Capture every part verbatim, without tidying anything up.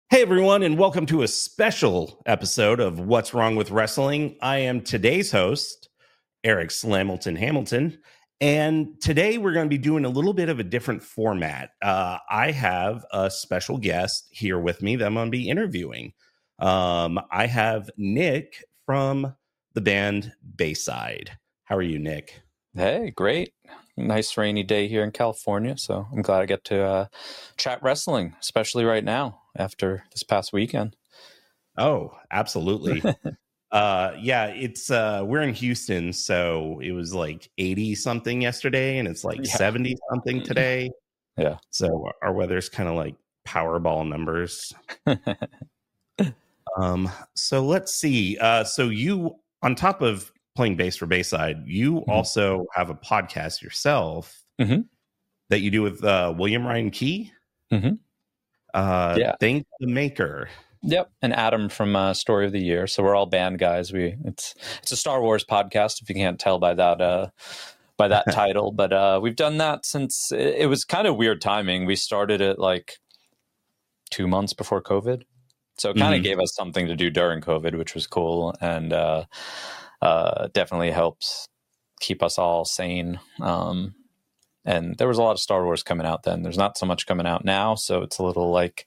Hey, everyone, and welcome to a special episode of What's Wrong with Wrestling. I am today's host, Eric Slamilton Hamilton, and today we're going to be doing a little bit of a different format. Uh, I have a special guest here with me that I'm going to be interviewing. Um, I have Nick from the band Bayside. How are you, Nick? Hey, great. Nice rainy day here in California, so I'm glad I get to uh, chat wrestling, especially right now after this past weekend. Oh, absolutely. uh, yeah, it's uh, we're in Houston, so it was like eighty something yesterday, and it's like Yeah. seventy something today. Yeah. So our weather's kind of like Powerball numbers. um, so let's see. Uh, so you, on top of playing bass for Bayside, you Mhm. also have a podcast yourself Mhm. that you do with uh, William Ryan Key. Mhm. Uh, Yeah. Thank the Maker. Yep, and Adam from uh, Story of the Year. So we're all band guys. We it's it's a Star Wars podcast, if you can't tell by that uh, by that title. But uh, we've done that since it, it was kind of weird timing. We started it like two months before COVID, so it kind of Mhm. gave us something to do during COVID, which was cool, and uh, uh, definitely helps keep us all sane. Um, and there was a lot of Star Wars coming out then. There's not so much coming out now, so it's a little like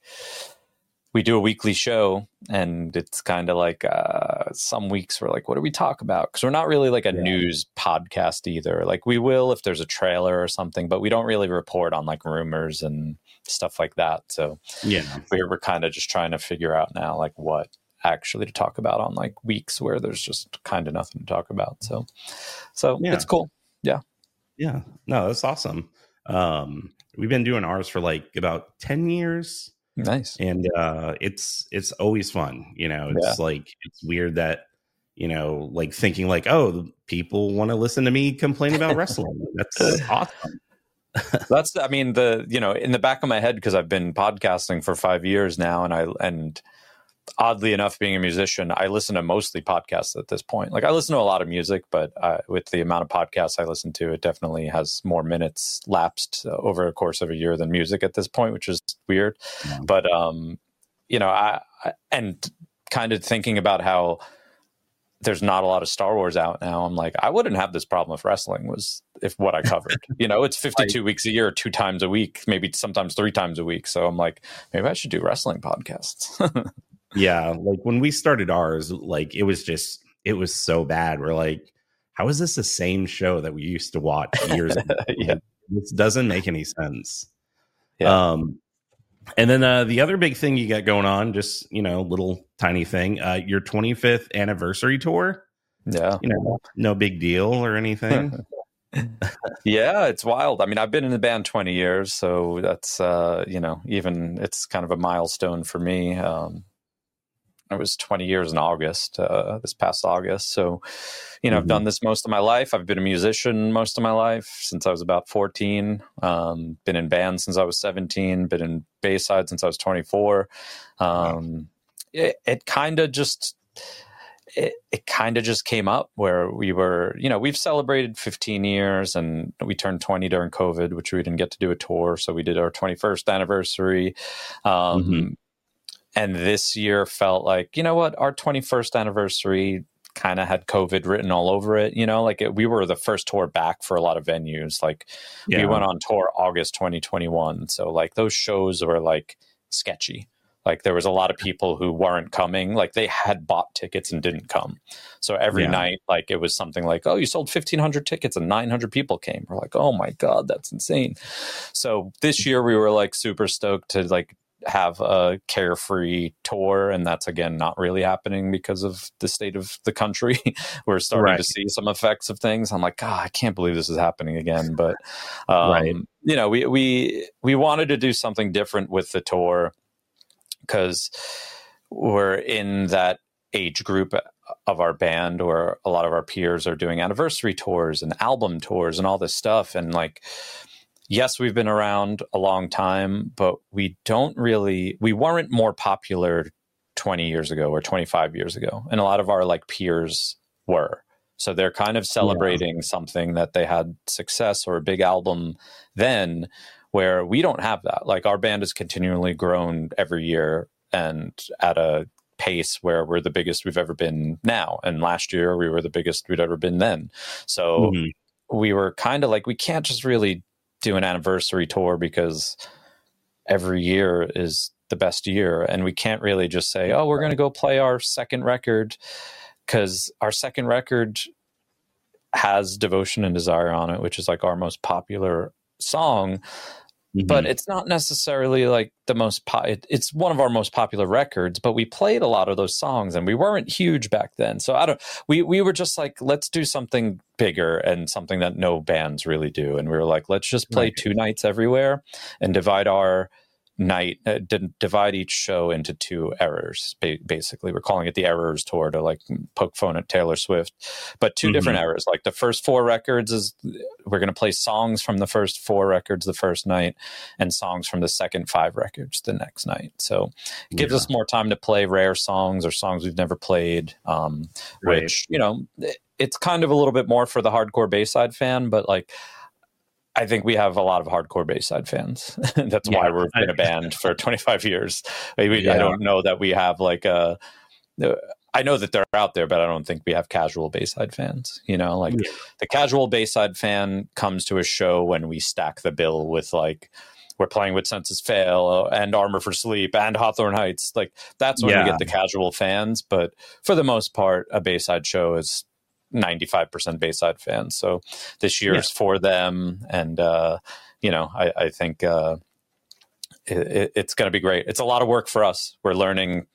we do a weekly show, and it's kind of like uh, some weeks we're like, what do we talk about? Because we're not really like a Yeah. news podcast either. Like we will if there's a trailer or something, but we don't really report on like rumors and stuff like that. So Yeah. we're, we're kind of just trying to figure out now like what actually to talk about on like weeks where there's just kind of nothing to talk about. So, so Yeah. it's cool. Yeah. Yeah. No, that's awesome. Um, we've been doing ours for like about ten years. Nice. And uh, it's it's always fun. You know, it's Yeah. like it's weird that, you know, like thinking like, oh, people want to listen to me complain about wrestling. That's awesome. That's, I mean, the, you know, in the back of my head, because I've been podcasting for five years now, and I, and oddly enough, being a musician, I listen to mostly podcasts at this point. Like I listen to a lot of music, but uh, with the amount of podcasts I listen to, it definitely has more minutes lapsed uh, over a course of a year than music at this point, which is weird. Yeah. But, um, you know, I, I, and kind of thinking about how there's not a lot of Star Wars out now. I'm like, I wouldn't have this problem if wrestling was, if what I covered, you know, it's fifty-two right. weeks a year, two times a week, maybe sometimes three times a week. So I'm like, maybe I should do wrestling podcasts. Yeah. Like when we started ours, like it was just, it was so bad. We're like, how is this the same show that we used to watch years ago? Yeah. Like, this doesn't make any sense. Yeah. Um, and then uh, the other big thing you got going on, just, you know, little tiny thing, uh, your twenty-fifth anniversary tour. Yeah. You know, no big deal or anything. Yeah, it's wild. I mean, I've been in the band twenty years, so that's, uh, you know, even it's kind of a milestone for me. Um, it was twenty years in August, uh, this past August. So, you know, mm-hmm. I've done this most of my life. I've been a musician most of my life since I was about fourteen. Um, been in bands since I was seventeen. Been in Bayside since I was twenty-four. Um, wow. It, it kind of just... it, it kind of just came up where we were, you know, we've celebrated fifteen years and we turned twenty during COVID, which we didn't get to do a tour. So we did our twenty-first anniversary. Um, mm-hmm. And this year felt like, you know what, our twenty-first anniversary kind of had COVID written all over it. You know, like it, we were the first tour back for a lot of venues. Like yeah. we went on tour August twenty twenty-one. So like those shows were like sketchy. Like there was a lot of people who weren't coming, like they had bought tickets and didn't come. So every yeah. night, like it was something like, oh, you sold fifteen hundred tickets and nine hundred people came. We're like, oh my God, that's insane. So this year we were like super stoked to like have a carefree tour. And that's again, not really happening because of the state of the country. We're starting right. to see some effects of things. I'm like, God, I can't believe this is happening again. But, um, right. you know, we, we, we wanted to do something different with the tour, because we're in that age group of our band where a lot of our peers are doing anniversary tours and album tours and all this stuff. And like, yes, we've been around a long time, but we don't really, we weren't more popular twenty years ago or twenty-five years ago. And a lot of our like peers were. So they're kind of celebrating yeah. something that they had success or a big album then, where we don't have that. Like our band has continually grown every year and at a pace where we're the biggest we've ever been now. And last year we were the biggest we'd ever been then. So mm-hmm. we were kind of like, we can't just really do an anniversary tour because every year is the best year. And we can't really just say, oh, we're going to go play our second record, because our second record has Devotion and Desire on it, which is like our most popular song. Mm-hmm. But it's not necessarily like the most po- it, it's one of our most popular records, but we played a lot of those songs and we weren't huge back then. So I don't we we were just like, let's do something bigger and something that no bands really do. And we were like, let's just play right. two nights everywhere and divide our night uh, d- divide each show into two eras. Ba- basically we're calling it the Errors Tour to like poke fun at Taylor Swift, but two mm-hmm. different eras. Like the first four records is we're going to play songs from the first four records the first night and songs from the second five records the next night. So it gives yeah. us more time to play rare songs or songs we've never played, um right. which, you know, it's kind of a little bit more for the hardcore Bayside fan, but like I think we have a lot of hardcore Bayside fans. That's yeah, why we've been a band for twenty-five years. We, yeah. I don't know that we have like a, I know that they're out there, but I don't think we have casual Bayside fans. You know, like yeah. the casual Bayside fan comes to a show when we stack the bill with like, we're playing with Senses Fail and Armor for Sleep and Hawthorne Heights. Like that's when yeah. we get the casual fans. But for the most part, a Bayside show is ninety-five percent Bayside fans. So this year's yeah. for them. And, uh, you know, I, I think uh, it, it's going to be great. It's a lot of work for us. We're learning,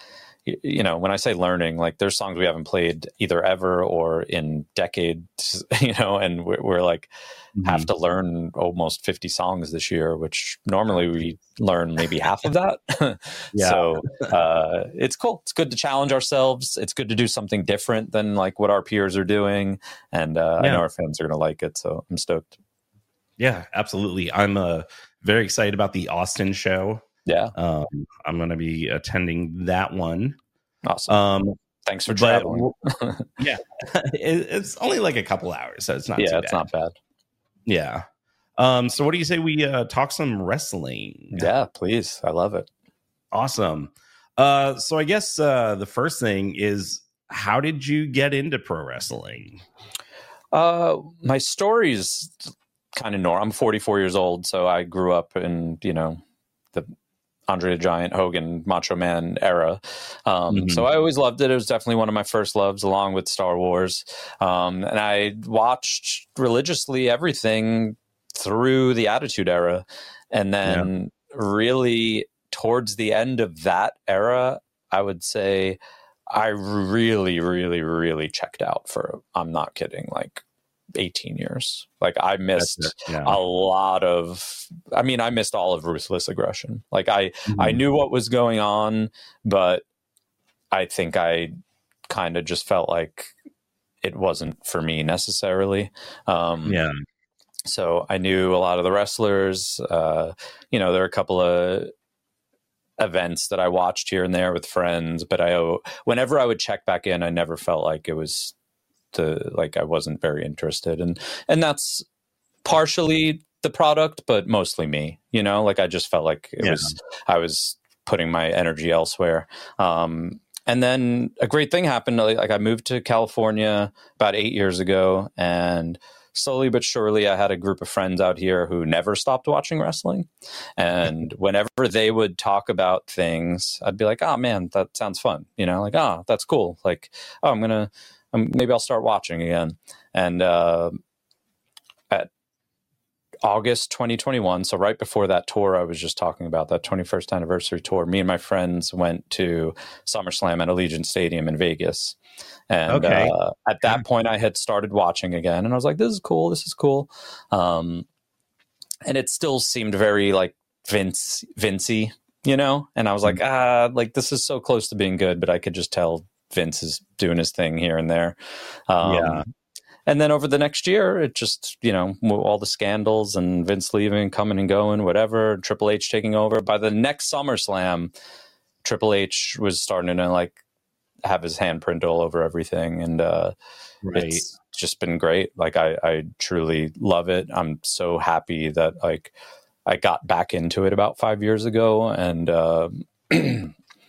you know, when I say learning, like there's songs we haven't played either ever or in decades, you know, and we're, we're like mm-hmm. have to learn almost fifty songs this year, which normally we learn maybe half of that. yeah. So uh, it's cool. It's good to challenge ourselves. It's good to do something different than like what our peers are doing. And uh, yeah. I know our fans are going to like it. So I'm stoked. Yeah, absolutely. I'm uh, very excited about the Austin show. Yeah. Um, I'm going to be attending that one. Awesome. Um, Thanks for traveling. yeah. It, it's only like a couple hours, so it's not yeah, too bad. It's not bad. Yeah. Um, so what do you say we uh, talk some wrestling? Yeah, please. I love it. Awesome. Uh, so I guess uh, the first thing is, how did you get into pro wrestling? Uh, my story's kind of normal. I'm forty-four years old, so I grew up in, you know, the Andre the Giant, Hogan, Macho Man era. Um, mm-hmm. So I always loved it. It was definitely one of my first loves, along with Star Wars. Um, and I watched religiously everything through the Attitude Era. And then yeah. really towards the end of that era, I would say I really, really, really checked out for, I'm not kidding, like eighteen years. Like I missed yeah. a lot of, I mean, I missed all of Ruthless Aggression. Like I, mm-hmm. I knew what was going on, but I think I kind of just felt like it wasn't for me necessarily. Um, yeah. So I knew a lot of the wrestlers, uh, you know, there are a couple of events that I watched here and there with friends, but I, whenever I would check back in, I never felt like it was to like, I wasn't very interested. And, and that's partially the product, but mostly me, you know, like I just felt like it yeah. was, I was putting my energy elsewhere. Um, and then a great thing happened. Like I moved to California about eight years ago, and slowly but surely I had a group of friends out here who never stopped watching wrestling. And whenever they would talk about things, I'd be like, oh man, that sounds fun. You know, like, oh, that's cool. Like, oh, I'm going to, um, maybe I'll start watching again. And uh, at August twenty twenty-one, so right before that tour I was just talking about, that twenty-first anniversary tour, me and my friends went to SummerSlam at Allegiant Stadium in Vegas. And okay. uh, at that point I had started watching again, and I was like, this is cool. This is cool. Um, and it still seemed very like Vince, Vincey, you know? And I was like, ah, like this is so close to being good, but I could just tell Vince is doing his thing here and there. Um, yeah. And then over the next year, it just, you know, all the scandals and Vince leaving, coming and going, whatever, Triple H taking over. By the next SummerSlam, Triple H was starting to like have his handprint all over everything. And uh, right. it's just been great. Like I, I truly love it. I'm so happy that like I got back into it about five years ago. And, uh,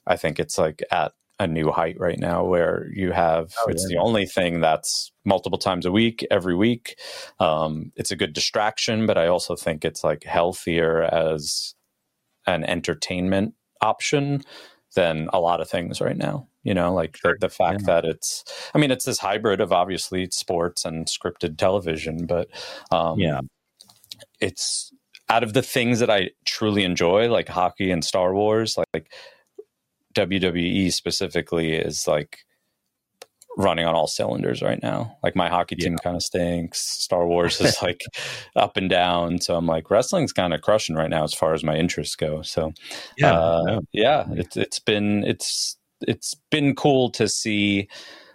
I think it's like at a new height right now where you have, oh, it's yeah. the only thing that's multiple times a week, every week. Um, it's a good distraction, but I also think it's like healthier as an entertainment option than a lot of things right now. You know, like sure. the, the fact yeah. that it's, I mean, it's this hybrid of obviously sports and scripted television, but um, yeah, it's out of the things that I truly enjoy, like hockey and Star Wars, like, like W W E specifically is like running on all cylinders right now. Like my hockey team yeah. kind of stinks. Star Wars is like up and down. So I'm like, wrestling's kind of crushing right now as far as my interests go. So yeah, uh, no. yeah, it's it's been it's it's been cool to see.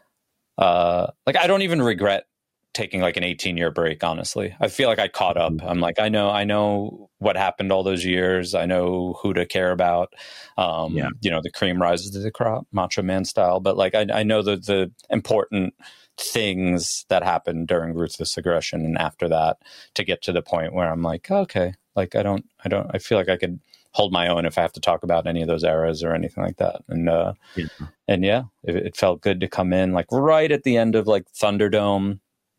Uh, like I don't even regret taking like an eighteen year break. Honestly, I feel like I caught up. I'm like, I know, I know what happened all those years. I know who to care about. Um, yeah. You know, the cream rises to the crop, Macho Man style. But like, I, I know the the important things that happened during ruthless aggression, and after that, to get to the point where I'm like, okay, like I don't, I don't, I feel like I could hold my own if I have to talk about any of those eras or anything like that. And uh, yeah. and yeah, it, it felt good to come in like right at the end of like Thunderdome.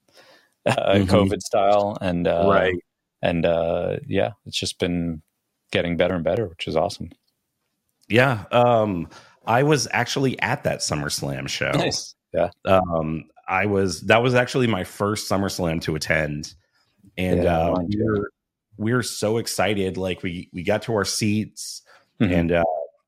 Uh, mm-hmm. COVID style and uh, right and uh, yeah, it's just been getting better and better, which is awesome. Yeah, um, I was actually at that SummerSlam show. Nice. Yeah, um, I was. That was actually my first SummerSlam to attend, and yeah, uh, we were we were so excited. Like we we got to our seats, mm-hmm. and uh,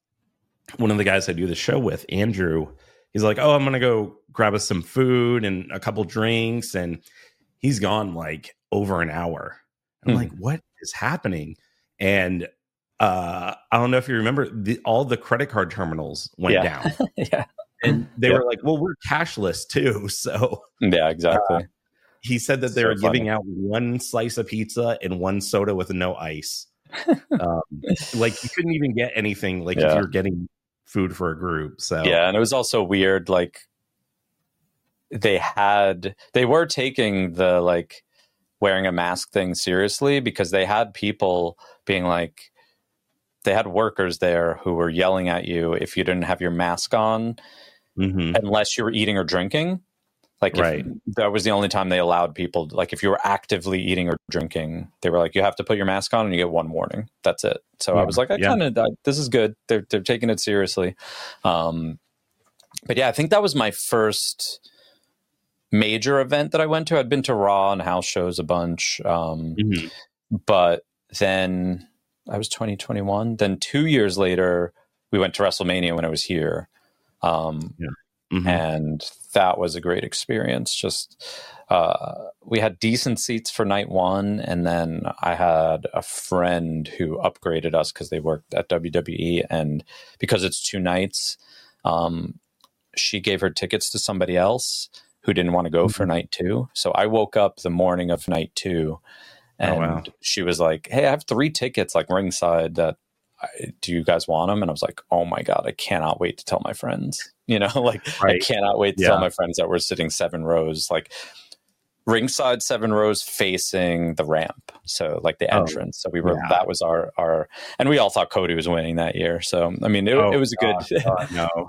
one of the guys I do the show with, Andrew, he's like, "Oh, I'm gonna go grab us some food and a couple drinks," and he's gone like over an hour. I'm mm-hmm. like, what is happening? And uh, I don't know if you remember, the, all the credit card terminals went yeah. down. yeah. And they yeah. were like, well, we're cashless too. So yeah, exactly. Uh, he said that they so were funny. giving out one slice of pizza and one soda with no ice. um, like you couldn't even get anything like yeah. if you were getting food for a group. So yeah, and it was also weird, like they had they were taking the like wearing a mask thing seriously, because they had people being like, they had workers there who were yelling at you if you didn't have your mask on, mm-hmm. unless you were eating or drinking. Like right. if, that was the only time they allowed people, like if you were actively eating or drinking, they were like, you have to put your mask on and you get one warning. That's it. So yeah. I was like, I yeah. kind of, this is good. They're, they're taking it seriously. Um, but yeah, I think that was my first major event that I went to. I'd been to Raw and house shows a bunch. Um, mm-hmm. But then I was twenty twenty-one. Then two years later, we went to WrestleMania when I was here. Um, yeah. mm-hmm. And that was a great experience. Just, uh, we had decent seats for night one. And then I had a friend who upgraded us because they worked at W W E. And because it's two nights, um, she gave her tickets to somebody else who didn't want to go mm-hmm. for night two. So I woke up the morning of night two and oh, wow. she was like, hey, I have three tickets like ringside that I, do you guys want them? And I was like, oh my God, I cannot wait to tell my friends, you know, like right. I cannot wait to yeah. tell my friends that we're sitting seven rows, like ringside seven rows facing the ramp. So like the entrance. Oh, so we were, yeah. that was our, our, and we all thought Cody was winning that year. So, I mean, it, oh, it was a God, good, God, no,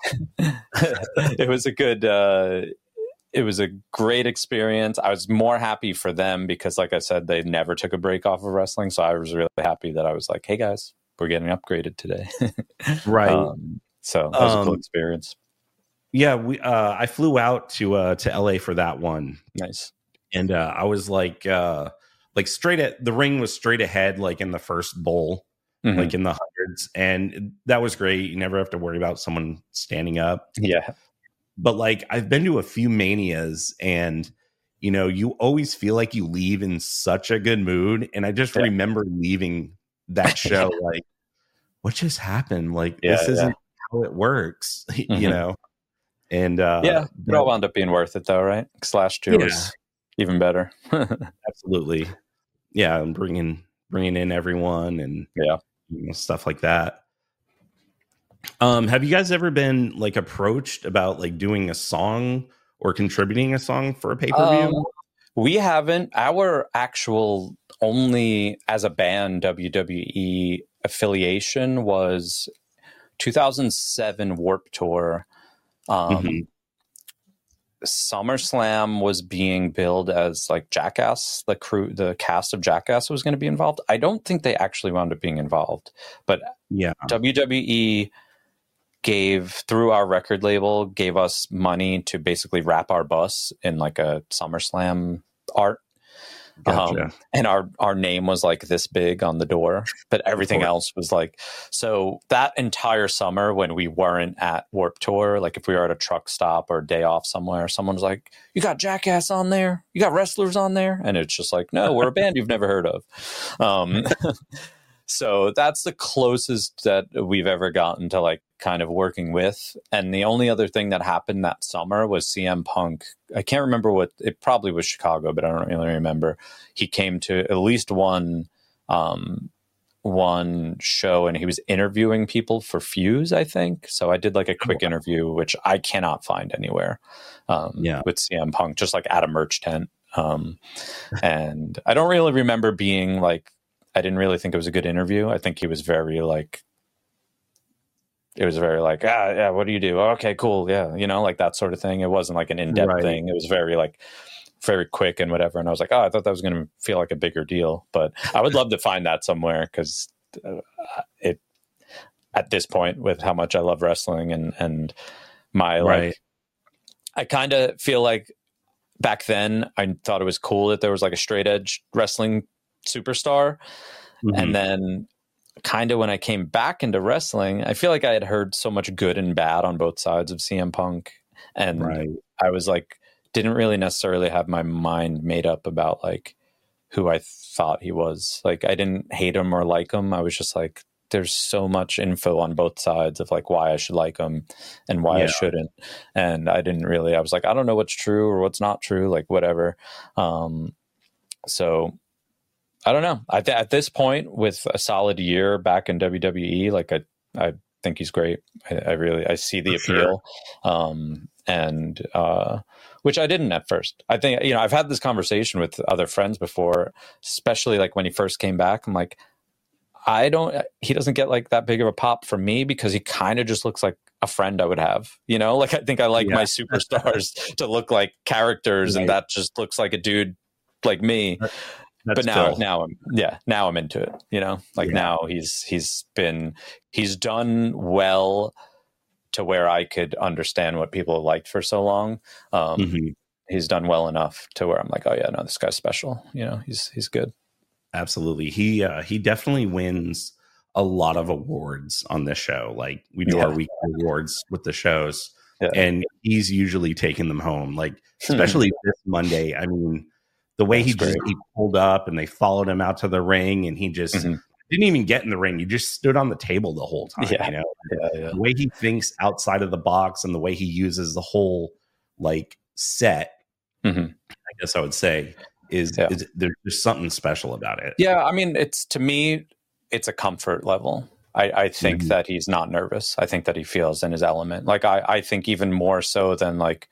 it was a good, uh, it was a great experience. I was more happy for them because, like I said, they never took a break off of wrestling. So I was really happy that I was like, hey guys, we're getting upgraded today. right. Um, so that was um, a cool experience. Yeah. We, uh, I flew out to, uh, to L A for that one. Nice. And, uh, I was like, uh, like straight at the ring was straight ahead, like in the first bowl, mm-hmm. like in the hundreds. And that was great. You never have to worry about someone standing up. Yeah. But like I've been to a few manias and, you know, you always feel like you leave in such a good mood. And I just yeah. remember leaving that show like, what just happened? Like, yeah, this isn't yeah. how it works, mm-hmm. you know? And uh, yeah, it but, all wound up being worth it though, right? Because last year yeah. was even better. Absolutely. Yeah. And bringing, bringing in everyone and yeah, you know, stuff like that. Um, have you guys ever been like approached about like doing a song or contributing a song for a pay-per-view? Um, we haven't. Our actual only as a band W W E affiliation was two thousand seven Warped Tour. Um, mm-hmm. SummerSlam was being billed as like Jackass, the crew, the cast of Jackass was going to be involved. I don't think they actually wound up being involved, but yeah, W W E gave, through our record label, gave us money to basically wrap our bus in like a SummerSlam art. Gotcha. Um, and our, our name was like this big on the door, but everything else was like, so that entire summer when we weren't at Warped Tour, like if we were at a truck stop or a day off somewhere, someone was like, you got Jackass on there? You got wrestlers on there? And it's just like, no, we're a band you've never heard of. Um, so that's the closest that we've ever gotten to like kind of working with. And the only other thing that happened that summer was C M Punk. I can't remember what, it probably was Chicago, but I don't really remember. He came to at least one, um, one show and he was interviewing people for Fuse, I think. So I did like a quick interview, which I cannot find anywhere, um, yeah. with C M Punk, just like at a merch tent. Um, and I don't really remember being like, I didn't really think it was a good interview. I think he was very like, it was very like, ah, yeah, what do you do? Oh, okay, cool. Yeah. You know, like that sort of thing. It wasn't like an in-depth right. thing. It was very like, very quick and whatever. And I was like, oh, I thought that was going to feel like a bigger deal, but I would love to find that somewhere. Cause uh, it, at this point with how much I love wrestling and, and my, right. like, I kind of feel like back then I thought it was cool that there was like a straight edge wrestling superstar. Mm-hmm. And then kind of when I came back into wrestling, I feel like I had heard so much good and bad on both sides of C M Punk. And right. I was like, didn't really necessarily have my mind made up about like who I thought he was. Like I didn't hate him or like him. I was just like, there's so much info on both sides of like why I should like him and why yeah. I shouldn't. And I didn't really, I was like, I don't know what's true or what's not true, like whatever. Um, so I don't know. I th- at this point with a solid year back in W W E, like I, I think he's great. I, I really, I see the For appeal. Sure. Um, and, uh, which I didn't at first. I think, you know, I've had this conversation with other friends before, especially like when he first came back. I'm like, I don't, he doesn't get like that big of a pop from me because he kind of just looks like a friend I would have, you know, like I think I like yeah. my superstars to look like characters right. and that just looks like a dude like me. That's but now, cool. now I'm, yeah, now I'm into it, you know, like yeah. now he's, he's been, he's done well to where I could understand what people liked for so long. Um, mm-hmm. He's done well enough to where I'm like, oh yeah, no, this guy's special. You know, he's, he's good. Absolutely. He, uh, he definitely wins a lot of awards on this show. Like we do yeah. our weekly awards with the shows yeah. and he's usually taking them home. Like, especially this Monday. I mean, the way That's he just, he pulled up and they followed him out to the ring and he just mm-hmm. didn't even get in the ring. He just stood on the table the whole time. Yeah. You know, yeah, yeah. the way he thinks outside of the box and the way he uses the whole like set, mm-hmm. I guess I would say is, yeah. is there's just something special about it. Yeah. I mean, it's, to me, it's a comfort level. I, I think mm-hmm. that he's not nervous. I think that he feels in his element. Like I, I think even more so than like,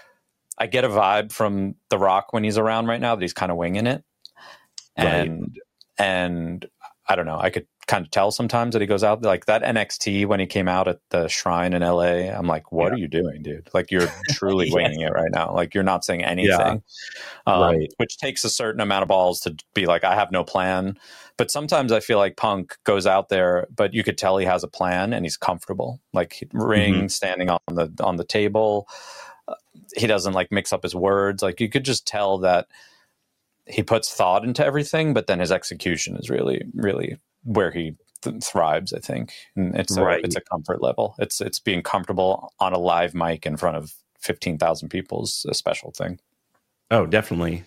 I get a vibe from The Rock when he's around right now that he's kind of winging it. And, right. and I don't know, I could kind of tell sometimes that he goes out like that N X T when he came out at the Shrine in L A. I'm like, what yeah. are you doing, dude? Like you're truly yeah. winging it right now. Like you're not saying anything, yeah. um, right. which takes a certain amount of balls to be like, I have no plan. But sometimes I feel like Punk goes out there, but you could tell he has a plan and he's comfortable. Like ring, mm-hmm. standing on the, on the table. Uh, he doesn't like mix up his words. Like you could just tell that he puts thought into everything, but then his execution is really, really where he th- thrives, I think. And it's a, right. it's a comfort level. It's, it's being comfortable on a live mic in front of fifteen thousand people is a special thing. Oh, definitely.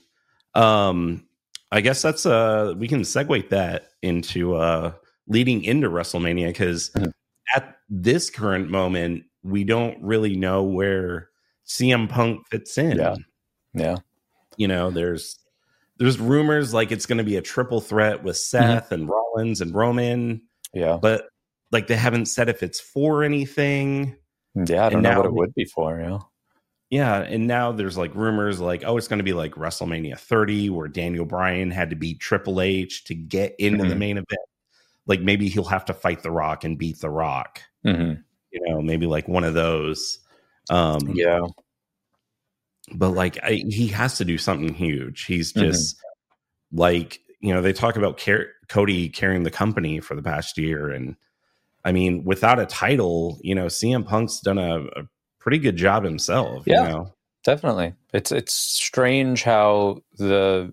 Um, I guess that's uh we can segue that into uh leading into WrestleMania because mm-hmm. at this current moment, we don't really know where C M Punk fits in. Yeah. Yeah. You know, there's there's rumors like it's going to be a triple threat with Seth mm-hmm. and Rollins and Roman. Yeah. But like they haven't said if it's for anything. Yeah, I don't and know what it would be for, yeah. Yeah, and now there's like rumors like, oh, it's going to be like WrestleMania thirty where Daniel Bryan had to beat Triple H to get into mm-hmm. the main event. like maybe he'll have to fight The Rock and beat The Rock. Mm-hmm. You know, maybe like one of those. Um, yeah. But like I, he has to do something huge. He's Mm-hmm. just like, you know, they talk about car- Cody carrying the company for the past year. And I mean, without a title, you know, C M Punk's done a, a pretty good job himself. Yeah, you know? Definitely. It's, it's strange how the,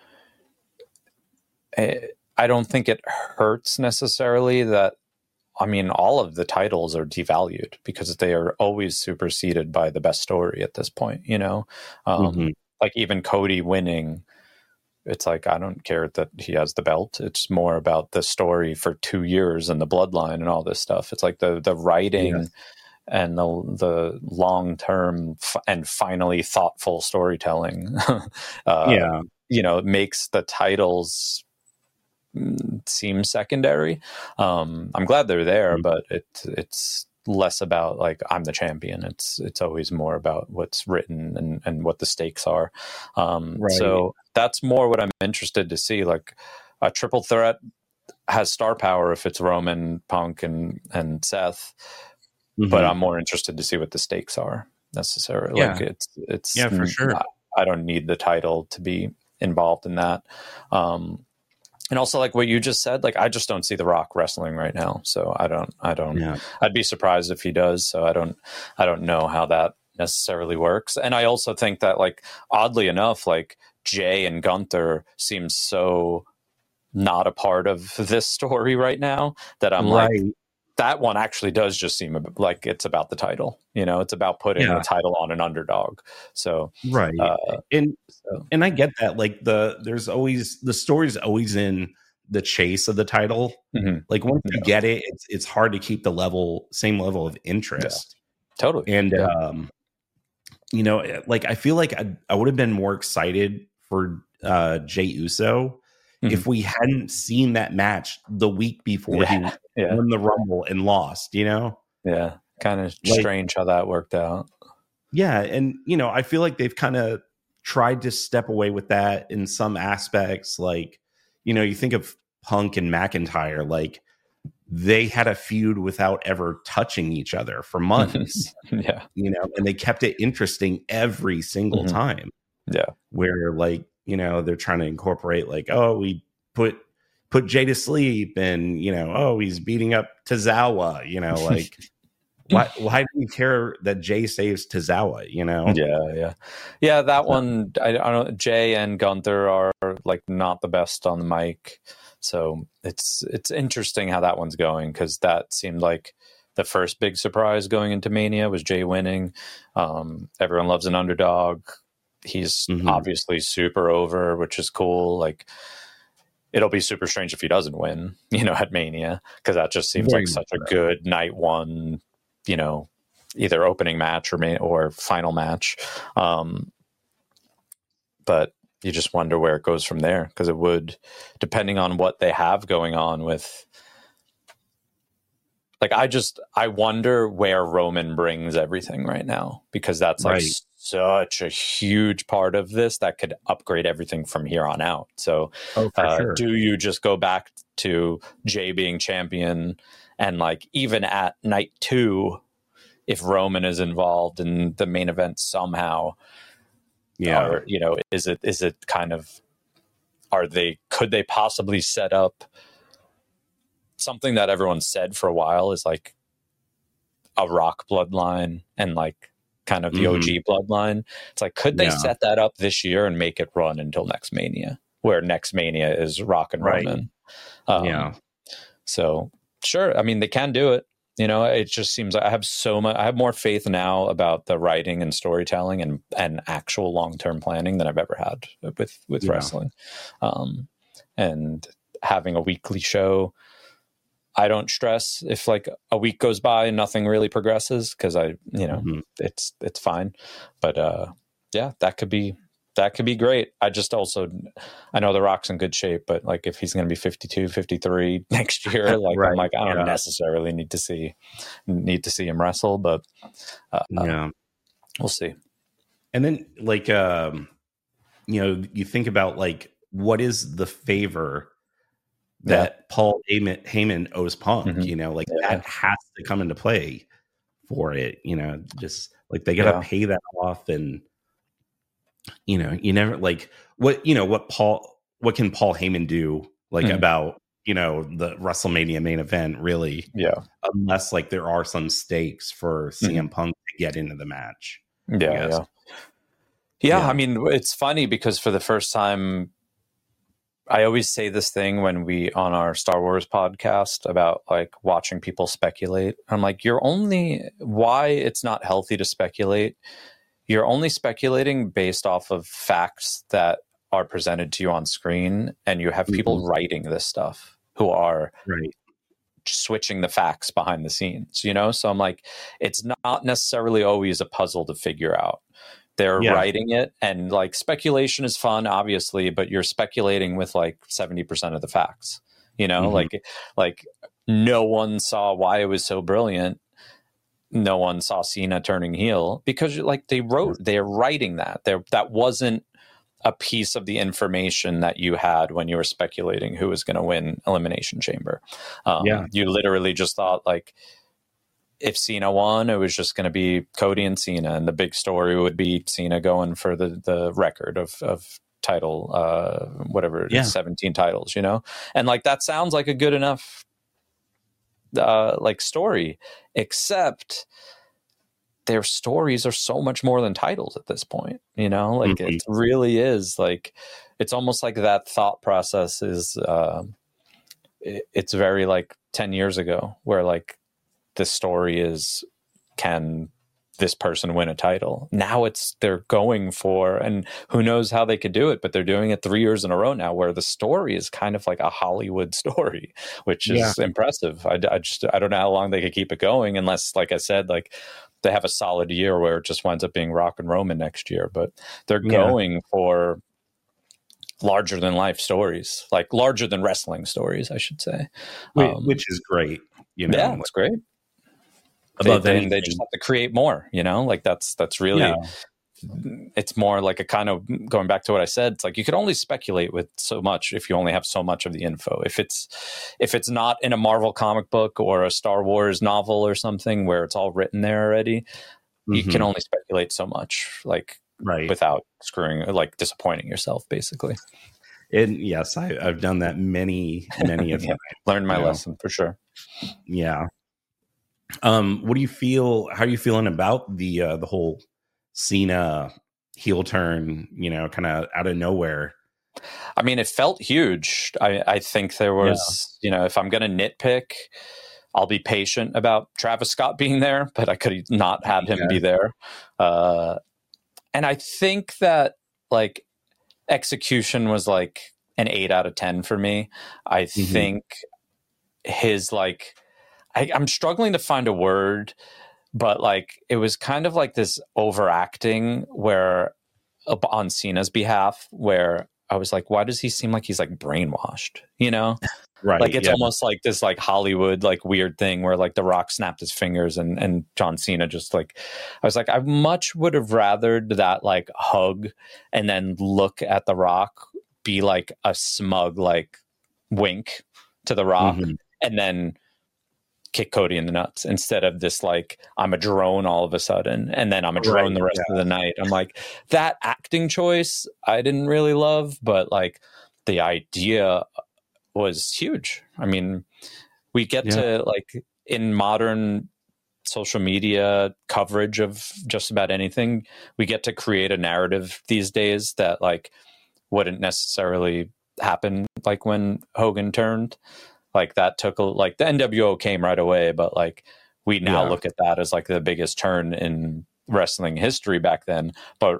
I don't think it hurts necessarily that, I mean, all of the titles are devalued because they are always superseded by the best story at this point, you know? Um, Mm-hmm. Like even Cody winning, it's like, I don't care that he has the belt. It's more about the story for two years and the bloodline and all this stuff. It's like the, the writing Yes. and the, the long-term f- and finally thoughtful storytelling, uh, Yeah. you know, makes the titles seem secondary. Um, I'm glad they're there, Mhm. but it, it's less about like, I'm the champion. It's, it's always more about what's written and, and what the stakes are. Um, Right. So that's more what I'm interested to see. Like a triple threat has star power if it's Roman, Punk, and, and Seth, Mm-hmm. but I'm more interested to see what the stakes are necessarily. Yeah. Like it's, it's, Yeah, for sure. I, I don't need the title to be involved in that. Um, And also, like what you just said, like I just don't see The Rock wrestling right now. So I don't, I don't. Yeah. I'd be surprised if he does. So I don't, I don't know how that necessarily works. And I also think that, like, oddly enough, like Jay and Gunther seem so not a part of this story right now that I'm Right. like, that one actually does just seem like it's about the title. You know, it's about putting Yeah. the title on an underdog. So Right. uh, And so, and I get that. Like the there's always the story's always in the chase of the title. mhm. Like once you Yeah. get it, it's it's hard to keep the level same level of interest. Totally. And Yeah. um, you know, like I feel like I, I would have been more excited for uh Jay Uso Mhm. if we hadn't seen that match the week before Yeah. he Yeah. won the Rumble and lost, you know? Yeah. Kind of Like- strange how that worked out. Yeah, and you know, I feel like they've kind of tried to step away with that in some aspects. Like, you know, you think of Punk and McIntyre, like they had a feud without ever touching each other for months, Yeah. you know, and they kept it interesting every single Mhm. time. Yeah. Where like, you know, they're trying to incorporate like, oh, we put put Jay to sleep, and you know, oh, he's beating up Tozawa, you know, like why why do we care that Jay saves Tozawa, you know? Yeah. Yeah. Yeah. That So- one, I, I don't, Jay and Gunther are like not the best on the mic. So it's, it's interesting how that one's going. Cause that seemed like the first big surprise going into Mania was Jay winning. Um, everyone loves an underdog. He's Mhm. obviously super over, which is cool. Like, it'll be super strange if he doesn't win, you know, at Mania, because that just seems Very like such a much good night one, you know, either opening match or ma- or final match. Um, but you just wonder where it goes from there, because it would, depending on what they have going on with, like, I just, I wonder where Roman brings everything right now, because that's like Right. such a huge part of this that could upgrade everything from here on out. So, Oh, for uh, sure. do you just go back to Jay being champion, and like even at night two, if Roman is involved in the main event somehow, Yeah. or, you know, is it, is it kind of, are they, could they possibly set up something that everyone said for a while is like a Rock bloodline and like kind of the Mhm. O G bloodline? It's like, could they Yeah. set that up this year and make it run until next Mania, where next Mania is Rock and Right. Roman? Um, Yeah. So sure. I mean, they can do it. You know, it just seems like I have so much, I have more faith now about the writing and storytelling and, and actual long-term planning than I've ever had with, with Yeah. wrestling. Um, and having a weekly show, I don't stress if like a week goes by and nothing really progresses, because I, you know, Mhm. it's, it's fine. But uh, yeah, that could be, that could be great. I just also, I know The Rock's in good shape, but like if he's going to be fifty-two, fifty-three next year, like Right, I'm like, I don't yeah. necessarily need to see, need to see him wrestle, but uh, Yeah. we'll see. And then like um you know, you think about like what is the favor that yeah. Paul Heyman, Heyman owes Punk. Mm-hmm. You know, like yeah. that has to come into play for it. You know, just like they got to yeah. pay that off, and you know, you never like what you know what Paul. What can Paul Heyman do like mm-hmm. about you know the WrestleMania main event? Really, yeah. Unless like there are some stakes for C M mm-hmm. Punk to get into the match. Yeah, yeah. yeah, yeah. I mean, it's funny because for the first time. I always say this thing when we on our Star Wars podcast about like watching people speculate. I'm like, you're only why it's not healthy to speculate. You're only speculating based off of facts that are presented to you on screen, and you have people mm-hmm. writing this stuff who are right. switching the facts behind the scenes, you know? So I'm like, it's not necessarily always a puzzle to figure out. They're yeah. writing it, and like speculation is fun, obviously, but you're speculating with like seventy percent of the facts, you know, mm-hmm. like, like no one saw why it was so brilliant. No one saw Cena turning heel because like they wrote, they're writing that there, that wasn't a piece of the information that you had when you were speculating who was going to win Elimination Chamber. Um, yeah. You literally just thought like, if Cena won, it was just going to be Cody and Cena, and the big story would be Cena going for the the record of of title, uh, whatever it yeah. is, seventeen titles, you know, and like that sounds like a good enough uh, like story, except their stories are so much more than titles at this point, you know, like mm-hmm. it really is like it's almost like that thought process is uh, it, it's very like ten years ago where like. The story is, can this person win a title? Now it's, they're going for, and who knows how they could do it, but they're doing it three years in a row now where the story is kind of like a Hollywood story, which is yeah. impressive. I, I just, I don't know how long they could keep it going unless, like I said, like they have a solid year where it just winds up being Rock and Roman next year, but they're yeah. going for larger than life stories, like larger than wrestling stories, I should say. Which, um, which is great. You know, yeah, it's great. Above they, anything. they just have to create more, you know, like that's, that's really, yeah. it's more like a kind of going back to what I said. It's like, you could only speculate with so much if you only have so much of the info. If it's, if it's not in a Marvel comic book or a Star Wars novel or something where it's all written there already, mm-hmm. you can only speculate so much, like right. without screwing, like disappointing yourself basically. And yes, I, I've done that many, many of yeah. times. Learned my lesson know. For sure. Yeah. Um, what do you feel? How are you feeling about the uh, the whole Cena heel turn? You know, kind of out of nowhere. I mean, it felt huge. I, I think there was, yeah. you know, if I'm going to nitpick, I'll be patient about Travis Scott being there, but I could not have him yeah. be there. Uh, and I think that like execution was like an eight out of ten for me. I mm-hmm. think his like. I, I'm struggling to find a word, but like it was kind of like this overacting where on Cena's behalf, where I was like, why does he seem like he's like brainwashed? You know, right? Like it's yeah. almost like this like Hollywood like weird thing where like The Rock snapped his fingers and and John Cena just like I was like I much would have rathered that like hug and then look at The Rock be like a smug like wink to The Rock mm-hmm. and then kick Cody in the nuts instead of this like I'm a drone all of a sudden and then I'm a drone right, the rest yeah. of the night. I'm like that acting choice I didn't really love, but like the idea was huge. I mean, we get yeah. to like in modern social media coverage of just about anything, we get to create a narrative these days that like wouldn't necessarily happen like when Hogan turned. Like that took a, like the N W O came right away, but like we now yeah. look at that as like the biggest turn in wrestling history back then. But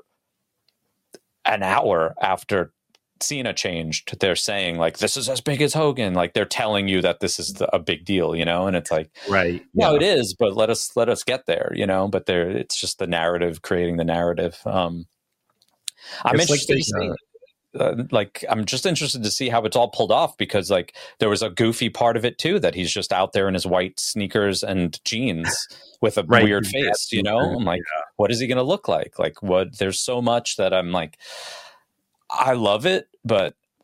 an hour after Cena changed, they're saying like, this is as big as Hogan. Like they're telling you that this is the, a big deal, you know? And it's like, right. No, yeah. it is, but let us, let us get there, you know, but there, it's just the narrative creating the narrative. Um, I'm it's interested like they, to see. Uh, like I'm just interested to see how it's all pulled off because like there was a goofy part of it too that he's just out there in his white sneakers and jeans with a right. weird face, you know. I'm like, yeah. what is he going to look like? Like what? There's so much that I'm like, I love it, but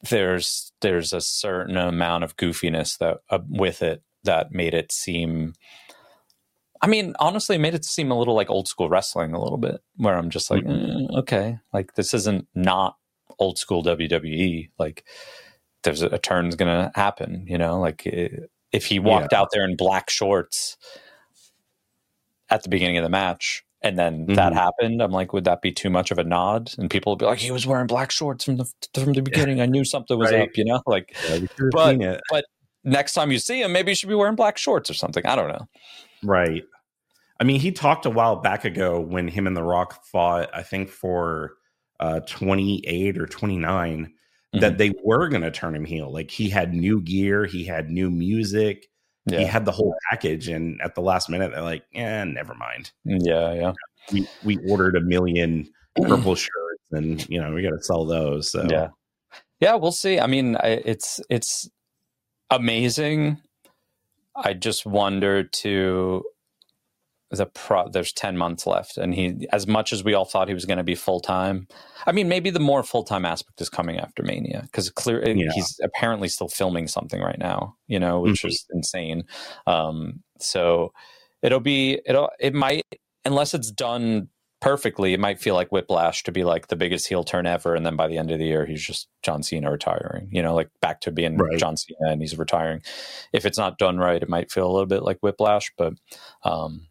there's there's a certain amount of goofiness that uh, with it that made it seem. I mean, honestly, it made it seem a little like old school wrestling a little bit, where I'm just like, mm-hmm. eh, okay, like this isn't not old school W W E. Like there's a, a turn's going to happen, you know, like it, if he walked yeah. out there in black shorts at the beginning of the match and then mm-hmm. that happened, I'm like, would that be too much of a nod? And people would be like, he was wearing black shorts from the, from the beginning. Yeah. I knew something was right. up, you know, like, yeah, but, but next time you see him, maybe you should be wearing black shorts or something. I don't know. Right. I mean, he talked a while back ago when him and The Rock fought, I think for uh, twenty-eight or twenty-nine, mm-hmm. that they were going to turn him heel. Like he had new gear, he had new music, yeah. he had the whole package. And at the last minute, they're like, "Yeah, never mind." Yeah, yeah. We we ordered a million purple shirts, and you know we got to sell those. So yeah, yeah, we'll see. I mean, I, it's it's amazing. I just wonder to. The pro there's ten months left, and he, as much as we all thought he was going to be full-time, I mean, maybe the more full-time aspect is coming after Mania, because clear yeah. he's apparently still filming something right now, you know, which mm-hmm. is insane. Um, so it'll be, it'll, it might, unless it's done perfectly, it might feel like Whiplash to be like the biggest heel turn ever. And then by the end of the year, he's just John Cena retiring, you know, like back to being right. John Cena and he's retiring. If it's not done right, it might feel a little bit like Whiplash, but, um,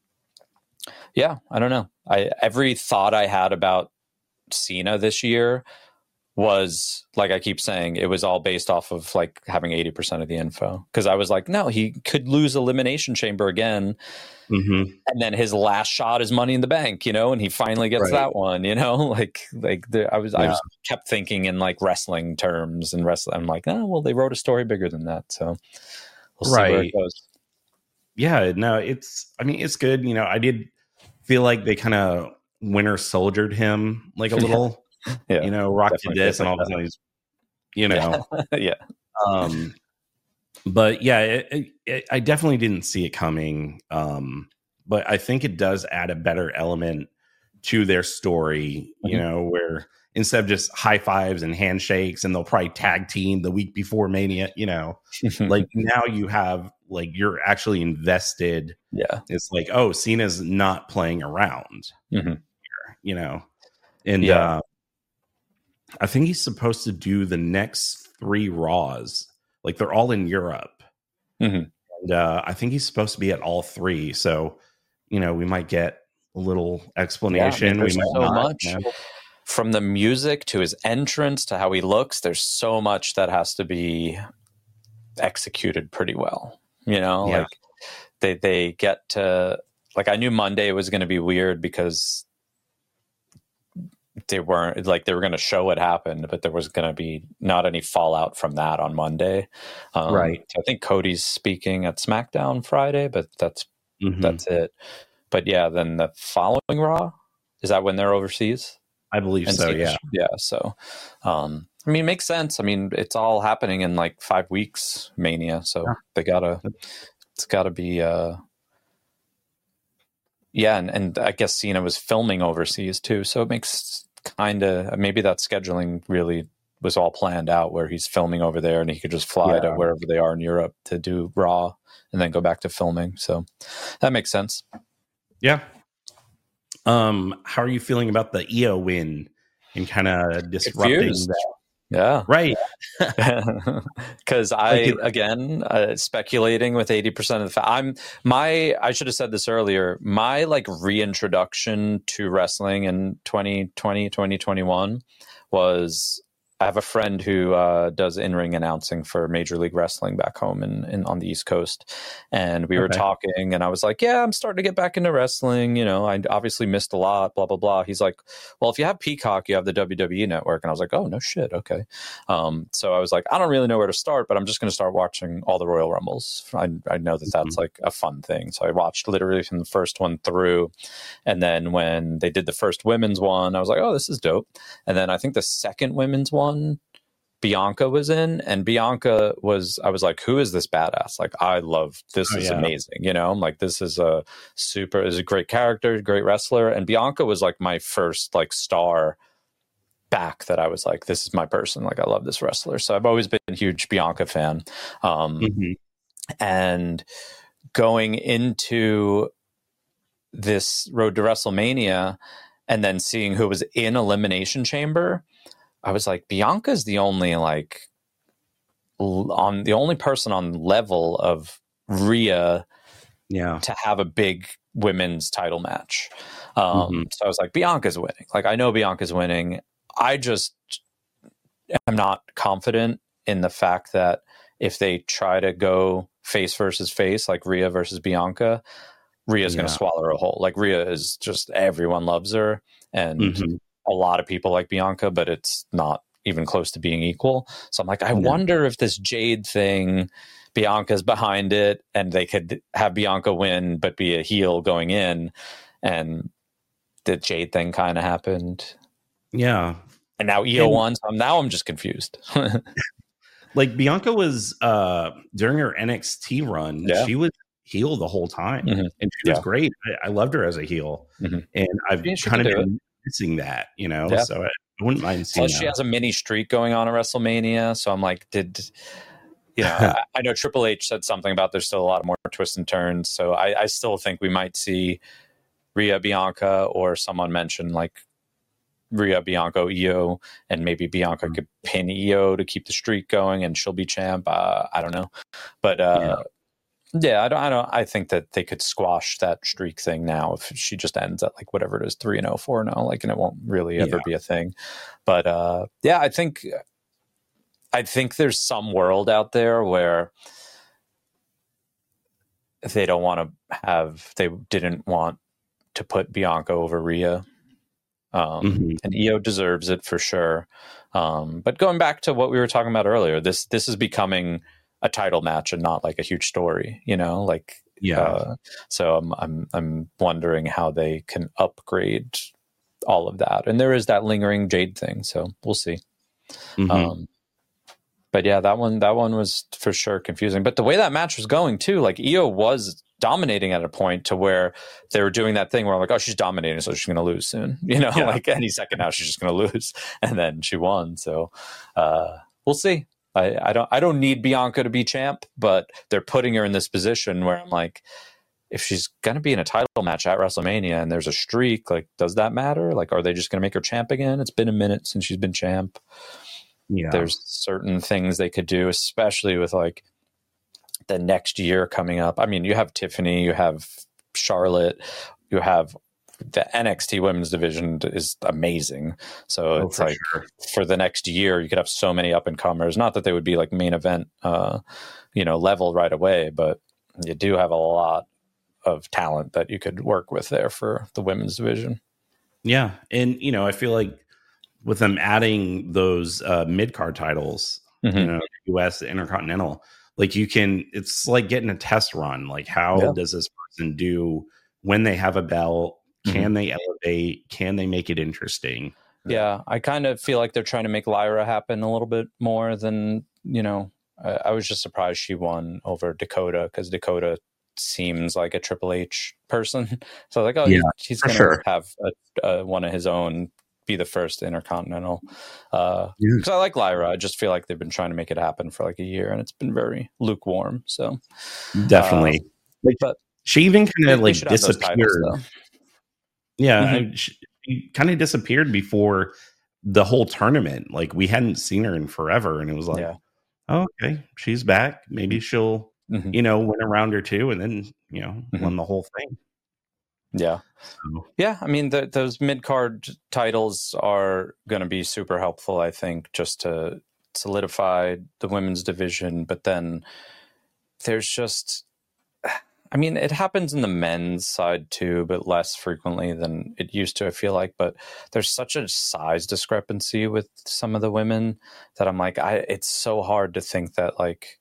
yeah, I don't know. I every thought I had about Cena this year was, like I keep saying, it was all based off of like having eighty percent of the info. Because I was like, no, he could lose Elimination Chamber again. Mm-hmm. And then his last shot is Money in the Bank, you know, and he finally gets right. that one, you know, like like the, I was yeah. I was kept thinking in like wrestling terms and wrestling. I'm like, oh, well, they wrote a story bigger than that. So we'll see right. where it goes. Yeah, no, it's, I mean, it's good. You know, I did feel like they kind of Winter Soldiered him like a little, yeah. you know, Rock did this and all of a sudden he's, you know, yeah. Um, but yeah, it, it, I definitely didn't see it coming. Um, but I think it does add a better element to their story, mm-hmm. you know, where instead of just high fives and handshakes and they'll probably tag team the week before Mania, you know, like now you have like, you're actually invested. Yeah. It's like, oh, Cena's not playing around, mm-hmm. here, you know, and yeah. uh, I think he's supposed to do the next three Raws. Like they're all in Europe. Mm-hmm. And uh, I think he's supposed to be at all three. So, you know, we might get a little explanation. Yeah, I mean, we might so not, much. You know? From the music to his entrance to how he looks, there's so much that has to be executed pretty well. You know, yeah. like they they get to, like, I knew Monday was going to be weird because they weren't like they were going to show what happened, but there was going to be not any fallout from that on Monday. Um, right. I think Cody's speaking at SmackDown Friday, but that's mm-hmm. that's it. But yeah, then the following Raw, is that when they're overseas? I believe and so, see, yeah. Yeah, so, um, I mean, it makes sense. I mean, it's all happening in like five weeks, Mania, so yeah. they gotta, it's gotta be, uh, yeah, and, and I guess Cena was filming overseas too, so it makes kind of, maybe that scheduling really was all planned out where he's filming over there and he could just fly yeah. to wherever they are in Europe to do Raw and then go back to filming, so that makes sense. Yeah. Um, how are you feeling about the E O win and kind of disrupting Confused. that? Yeah, right. Because I again uh, speculating with eighty percent of the. Fa- I'm my. I should have said this earlier. My like reintroduction to wrestling in twenty twenty, twenty twenty-one was. I have a friend who uh, does in-ring announcing for Major League Wrestling back home in, in on the East Coast. And we okay. were talking and I was like, yeah, I'm starting to get back into wrestling. You know, I obviously missed a lot, blah, blah, blah. He's like, well, if you have Peacock, you have the W W E network. And I was like, oh, no shit. Okay. Um, so I was like, I don't really know where to start, but I'm just going to start watching all the Royal Rumbles. I, I know that that's mm-hmm. like a fun thing. So I watched literally from the first one through. And then when they did the first women's one, I was like, oh, this is dope. And then I think the second women's one, Bianca was in, and Bianca was, I was like, who is this badass? Like, I love, this oh, is yeah. amazing. You know, I'm like, this is a super, is a great character, great wrestler. And Bianca was like my first like star back that I was like, this is my person. Like, I love this wrestler. So I've always been a huge Bianca fan. Um, Mm-hmm. And going into this road to WrestleMania and then seeing who was in Elimination Chamber, I was like, Bianca's the only like on the only person on level of Rhea Yeah. to have a big women's title match. Um, Mm-hmm. So I was like, Bianca's winning. Like, I know Bianca's winning. I just am not confident in the fact that if they try to go face versus face, like Rhea versus Bianca, Rhea's Yeah. going to swallow her whole. Like, Rhea is just, everyone loves her. And Mm-hmm. a lot of people like Bianca, but it's not even close to being equal. So I'm like, I No. wonder if this Jade thing, Bianca's behind it, and they could have Bianca win, but be a heel going in. And the Jade thing kind of happened. Yeah. And now Io And- won. So now I'm just confused. Like Bianca was uh during her N X T run, Yeah. she was heel the whole time, Mhm. and she was Yeah. great. I, I loved her as a heel, Mhm. and I've Yeah, she kind of could do been missing that, you know. Yeah. So I, I wouldn't mind seeing. Plus, she that. has a mini streak going on at WrestleMania. So I'm like, did you know? I, I know Triple H said something about there's still a lot more twists and turns. So I, I still think we might see Rhea Bianca, or someone mentioned like Rhea Bianca Io, and maybe Bianca could pin Io to keep the streak going, and she'll be champ. Uh, I don't know, but uh, yeah. yeah, I don't. I don't. I think that they could squash that streak thing now if she just ends at like whatever it is, three and zero, four and zero, like, and it won't really ever Yeah. be a thing. But uh, yeah, I think I think there's some world out there where they don't want to have. They didn't want to put Bianca over Rhea. Um, Mhm. And Io deserves it for sure. Um, but going back to what we were talking about earlier, this this is becoming a title match and not like a huge story, you know. Like, Yeah. Uh, so I'm I'm I'm wondering how they can upgrade all of that. And there is that lingering Jade thing, so we'll see. Mhm. Um, but yeah, that one that one was for sure confusing. But the way that match was going too, like Io was dominating at a point to where they were doing that thing where I'm like, oh, she's dominating, so she's going to lose soon. You know, Yeah. like any second now she's just going to lose, and then she won. So uh, we'll see. I, I don't I don't need Bianca to be champ, but they're putting her in this position where I'm like, if she's going to be in a title match at WrestleMania and there's a streak, like, does that matter? Like, are they just going to make her champ again? It's been a minute since she's been champ. Yeah. There's certain things they could do, especially with like the next year coming up. I mean, you have Tiffany, you have Charlotte, you have the N X T women's division is amazing. So Oh, it's for like sure. for the next year, you could have so many up and comers. Not that they would be like main event, uh, you know, level right away, but you do have a lot of talent that you could work with there for the women's division. Yeah. And, you know, I feel like with them adding those uh, mid card titles, Mhm. you know, U S, Intercontinental, like you can, it's like getting a test run. Like, how Yeah. does this person do when they have a belt? Can Mhm. they elevate? Can they make it interesting? Yeah, I kind of feel like they're trying to make Lyra happen a little bit more than, you know, I, I was just surprised she won over Dakota, because Dakota seems like a Triple H person. So I was like, oh, Yeah, he, he's for going to sure. have a, a, one of his own be the first Intercontinental. Uh, Yeah. because I like Lyra. I just feel like they've been trying to make it happen for like a year, and it's been very lukewarm. So Definitely. uh, like, but she even kind they, of they like should have those titles, disappeared. though. Yeah, Mhm. I, she, she kind of disappeared before the whole tournament. Like, we hadn't seen her in forever, and it was like, Yeah. oh, okay, she's back. Maybe she'll, Mhm. you know, win a round or two, and then, you know, Mhm. won the whole thing. Yeah. So, Yeah, I mean, the, those mid-card titles are going to be super helpful, I think, just to solidify the women's division. But then there's just, I mean, it happens in the men's side too, but less frequently than it used to, I feel like. But there's such a size discrepancy with some of the women that I'm like, I it's so hard to think that, like,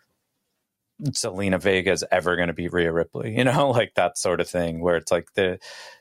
Zelina Vega is ever going to beat Rhea Ripley, you know, like that sort of thing, where it's like the,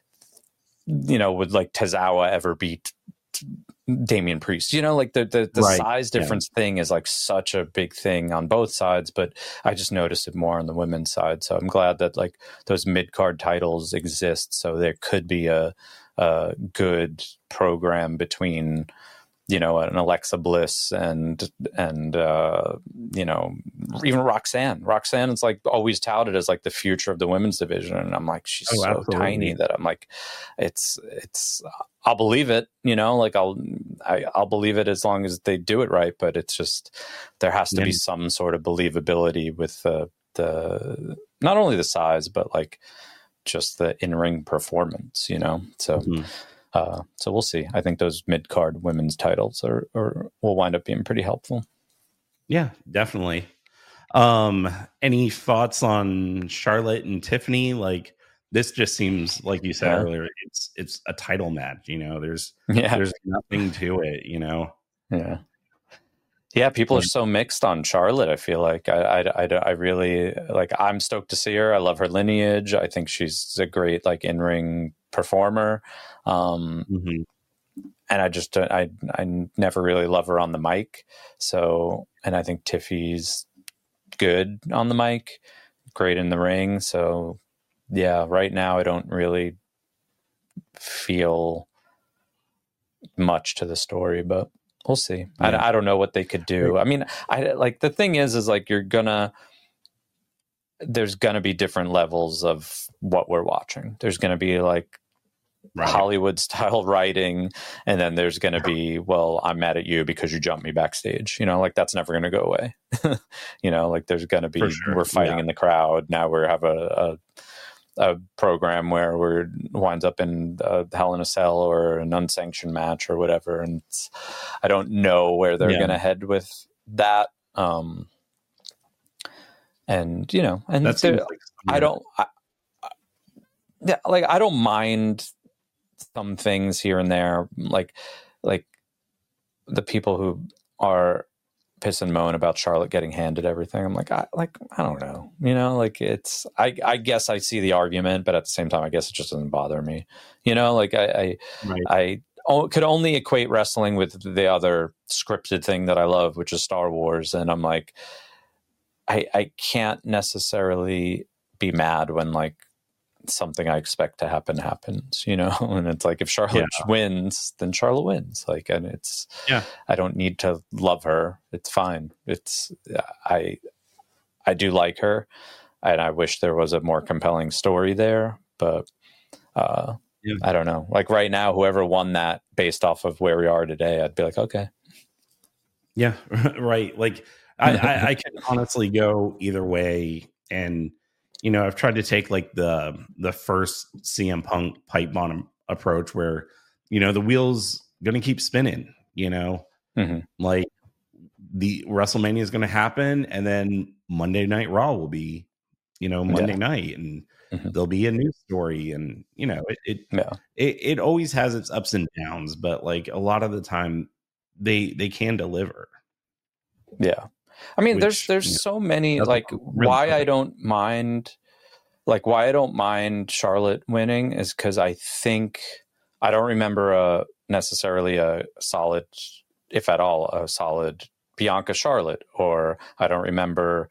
you know, would like Tozawa ever beat Damian Priest? You know, like the the, the Right, size yeah. difference thing is like such a big thing on both sides, but I just noticed it more on the women's side. So I'm glad that like those mid card titles exist, so there could be a a good program between, you know, an Alexa Bliss and, and, uh, you know, even Roxanne. Roxanne is like always touted as like the future of the women's division. And I'm like, she's Oh, so absolutely. tiny that I'm like, it's, it's, I'll believe it, you know, like I'll, I, I'll believe it as long as they do it right. But it's just, there has to Yeah. be some sort of believability with the, the, not only the size, but like just the in-ring performance, you know? So, mm-hmm. Uh, so we'll see. I think those mid-card women's titles are, are will wind up being pretty helpful. Yeah, definitely. Um, any thoughts on Charlotte and Tiffany? Like, this just seems, like you said yeah. earlier, it's it's a title match. You know, there's yeah. there's nothing to it. You know. Yeah. Yeah, people are so mixed on Charlotte. I feel like I, I, I, I really like. I'm stoked to see her. I love her lineage. I think she's a great like in-ring performer. Um, mm-hmm. And I just I I never really love her on the mic. So, and I think Tiffy's good on the mic, great in the ring. So, yeah, right now I don't really feel much to the story, but we'll see. Yeah. I, I don't know what they could do. I mean, I like the thing is, is like you're gonna. There's gonna be different levels of what we're watching. There's gonna be like. Right. Hollywood style writing, and then there's going to be, well, I'm mad at you because you jumped me backstage. You know, like that's never going to go away. You know, like there's going to be, sure. we're fighting yeah. in the crowd. Now we have a, a a program where we're winds up in a Hell in a Cell or an unsanctioned match or whatever. And it's, I don't know where they're yeah. going to head with that. Um, and you know, and like I don't, I, I, yeah, like I don't mind some things here and there, like like the people who are piss and moan about Charlotte getting handed everything. I'm like, I like I don't know, you know, like it's I I guess I see the argument, but at the same time, I guess it just doesn't bother me, you know, like I I, right. I o- could only equate wrestling with the other scripted thing that I love, which is Star Wars, and I'm like, I I can't necessarily be mad when like. Something I expect to happen happens, you know, and it's like if Charlotte yeah. wins, then Charlotte wins. Like, and it's yeah. I don't need to love her. It's fine. It's I I do like her, and I wish there was a more compelling story there. But uh, yeah. I don't know. Like right now, whoever won that based off of where we are today, I'd be like, okay, yeah, right. Like I, I, I can honestly go either way, and. You know, I've tried to take like the the first C M Punk pipe bomb approach where, you know, the wheel's going to keep spinning, you know, mm-hmm. like the WrestleMania is going to happen. And then Monday Night Raw will be, you know, Monday yeah. night and mm-hmm. there'll be a new story. And, you know, it it, yeah. it it always has its ups and downs. But like a lot of the time they they can deliver. Yeah. I mean, Which, there's there's you know, so many like really why perfect. I don't mind like why I don't mind Charlotte winning is because I think I don't remember a necessarily a solid, if at all, a solid Bianca Charlotte, or I don't remember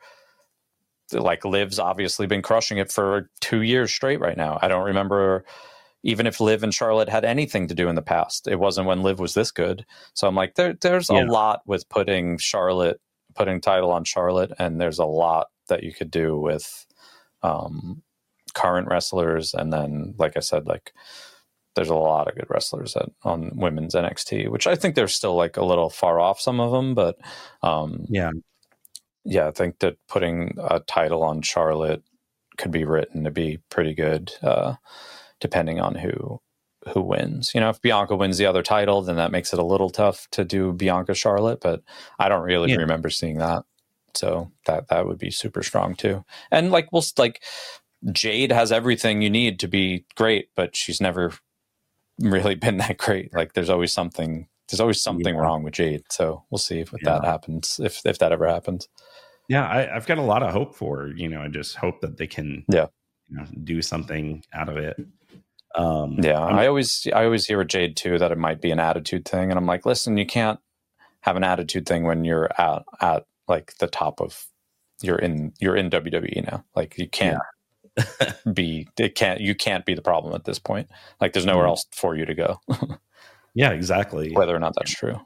like Liv's obviously been crushing it for two years straight right now. I don't remember even if Liv and Charlotte had anything to do in the past. It wasn't when Liv was this good. So I'm like, there there's yeah. a lot with putting Charlotte. putting title on Charlotte, and there's a lot that you could do with um, current wrestlers. And then, like I said, like there's a lot of good wrestlers at, on women's N X T, which I think they're still like a little far off some of them, but um, yeah, yeah, I think that putting a title on Charlotte could be written to be pretty good, uh, depending on who, who wins. You know, if Bianca wins the other title, then that makes it a little tough to do Bianca Charlotte, but I don't really yeah. remember seeing that. So that, that would be super strong too. And like, we'll like Jade has everything you need to be great, but she's never really been that great. Like there's always something, there's always something yeah. wrong with Jade. So we'll see if yeah. that happens, if, if that ever happens. Yeah. I, I've got a lot of hope for her. You know, I just hope that they can yeah. you know, do something out of it. Um, yeah, I'm, I always I always hear with Jade too that it might be an attitude thing, and I'm like, listen, you can't have an attitude thing when you're at at like the top of you're in you're in W W E now. Like you can't be it can't you can't be the problem at this point. Like there's nowhere else for you to go. Yeah, exactly. Whether or not that's true.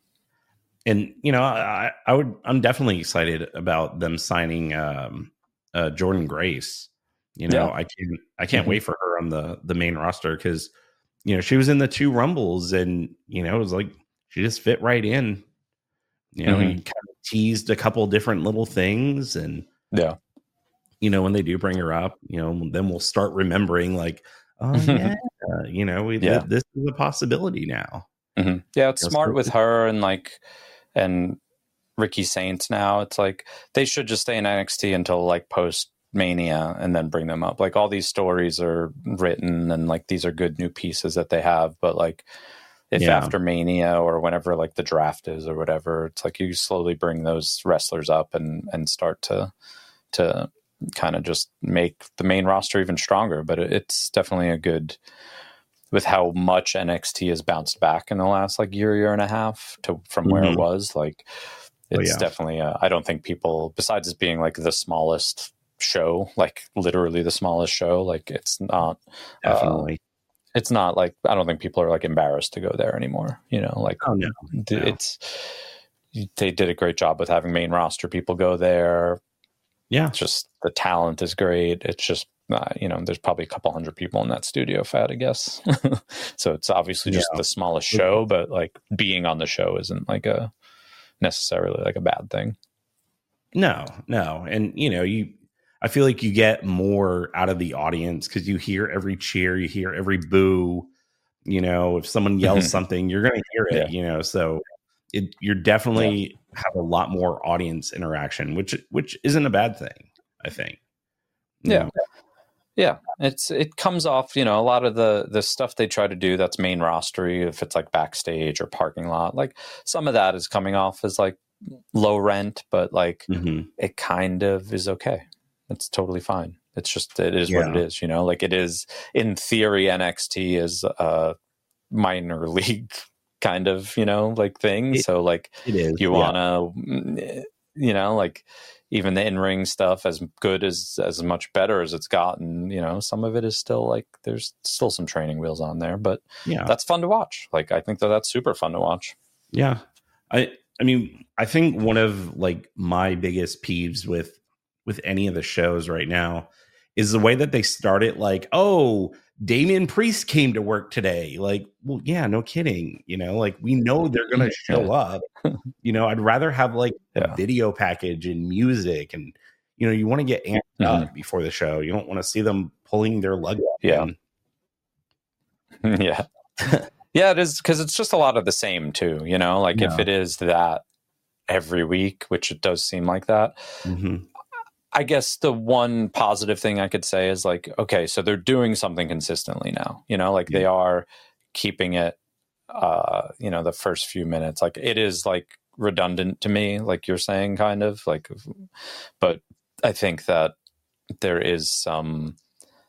And you know, I, I would I'm definitely excited about them signing um, uh, Jordan Grace. You know, Yeah. I can't I can't Mhm. wait for her on the the main roster because you know she was in the two Rumbles and you know it was like she just fit right in. You know, Mhm. he kind of teased a couple different little things, and Yeah. you know when they do bring her up, you know, then we'll start remembering like, oh yeah, you know, we Yeah. th- this is a possibility now. Mhm. Yeah, it's You know, smart so- with her and like and Ricky Saints now. It's like they should just stay in N X T until like post Mania and then bring them up. Like all these stories are written and like these are good new pieces that they have, but like if Yeah. after Mania or whenever like the draft is or whatever, it's like you slowly bring those wrestlers up and and start to to kind of just make the main roster even stronger. But it, it's definitely a good, with how much N X T has bounced back in the last like year, year and a half to from where it Mhm. was. Like Oh, it's yeah. definitely, uh, I don't think people, besides it being like the smallest show, like literally the smallest show, like it's not, uh, Definitely. it's not like, I don't think people are like embarrassed to go there anymore. You know, like Oh, no, th- no. it's, they did a great job with having main roster people go there. Yeah. It's just the talent is great. It's just, uh, you know, there's probably a couple hundred people in that studio, Fat, I guess. So it's obviously just Yeah. the smallest show, but like being on the show isn't like a necessarily like a bad thing. No, no. And, you know, you, I feel like you get more out of the audience because you hear every cheer, you hear every boo. You know, if someone yells something, you're going to hear it, Yeah. you know, so it, you're definitely have a lot more audience interaction, which, which isn't a bad thing, I think. You Yeah. know? Yeah, it's it comes off, you know, a lot of the the stuff they try to do that's main rostery, if it's like backstage or parking lot, like some of that is coming off as like low rent, but like Mhm. it kind of is okay. It's totally fine. It's just it is what it Yeah. is, you know. Like it is in theory, N X T is a minor league kind of, you know, like thing. It- so like It is. you yeah. want to, you know, like even the in-ring stuff, as good as as much better as it's gotten, you know, some of it is still like there's still some training wheels on there, but Yeah. that's fun to watch. Like I think that that's super fun to watch. Yeah. I I mean, I think one of like my biggest peeves with with any of the shows right now is the way that they start it like, oh, Damian Priest came to work today. Like, well, yeah, no kidding. You know, like we know they're gonna show up. You know, I'd rather have like Yeah. a video package and music and you know, you want to get amped Mhm. up before the show. You don't want to see them pulling their lug. Yeah. in. Yeah. Yeah, it is, because it's just a lot of the same too, you know, like if Yeah. it is that every week, which it does seem like that. Mhm. I guess the one positive thing I could say is like, okay, so they're doing something consistently now, you know, like they are keeping it, uh, you know, the first few minutes, like it is like redundant to me, like you're saying, kind of like, but I think that there is some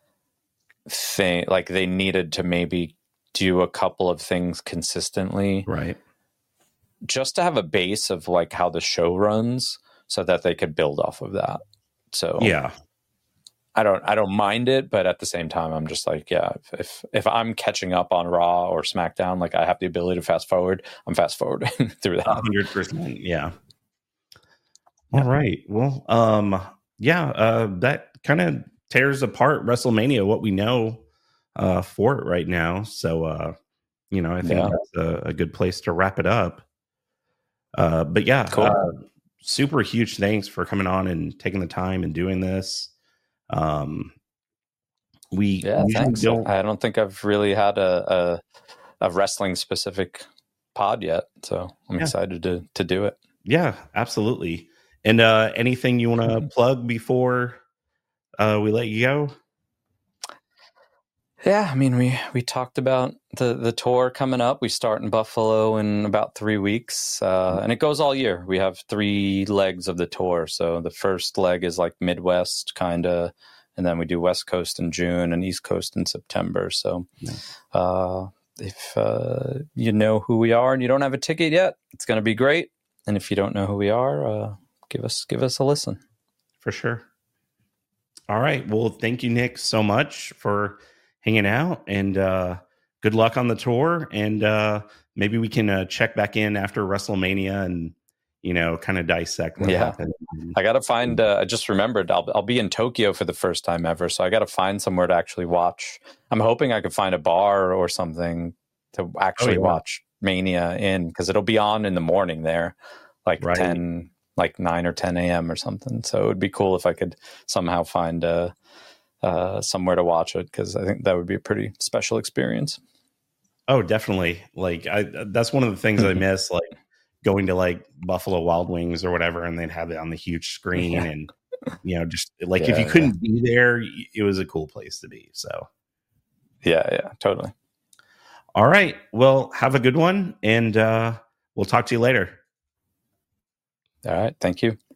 thing, like they needed to maybe do a couple of things consistently, Right. just to have a base of like how the show runs so that they could build off of that. So Yeah. I don't, I don't mind it, but at the same time, I'm just like, yeah, if, if, if I'm catching up on Raw or SmackDown, like I have the ability to fast forward, I'm fast forwarding through A that. hundred percent. Yeah. All right. Well, um, yeah, uh, that kind of tears apart WrestleMania, what we know uh, for it right now. So, uh, you know, I think Yeah. that's a, a good place to wrap it up. Uh, but yeah, Cool. uh, super huge thanks for coming on and taking the time and doing this. Um, we Yeah, usually thanks. don't. I don't think I've really had a, a, a wrestling specific pod yet. So I'm Yeah. excited to, to do it. Yeah, absolutely. And uh, anything you want to plug before uh, we let you go? Yeah, I mean, we we talked about the the tour coming up. We start in Buffalo in about three weeks, uh, and it goes all year. We have three legs of the tour. So the first leg is like Midwest, kind of, and then we do West Coast in June and East Coast in September. So uh, if uh, you know who we are and you don't have a ticket yet, it's going to be great. And if you don't know who we are, uh, give us give us a listen. For sure. All right. Well, thank you, Nick, so much for hanging out, and uh, good luck on the tour. And uh, maybe we can uh, check back in after WrestleMania and, you know, kind of dissect what Yeah. happened. I got to find, uh, I just remembered I'll, I'll be in Tokyo for the first time ever. So I got to find somewhere to actually watch. I'm hoping I could find a bar or something to actually Oh, yeah. watch Mania in, because it'll be on in the morning there, like Right. ten, like nine or ten a.m. or something. So it would be cool if I could somehow find uh, uh, somewhere to watch it, because I think that would be a pretty special experience. Oh, definitely. Like I, that's one of the things I miss, like going to like Buffalo Wild Wings or whatever, and they'd have it on the huge screen. Yeah. And, you know, just like Yeah, if you couldn't yeah. be there, it was a cool place to be. So, yeah, yeah, totally. All right. Well, have a good one, and uh, we'll talk to you later. All right. Thank you.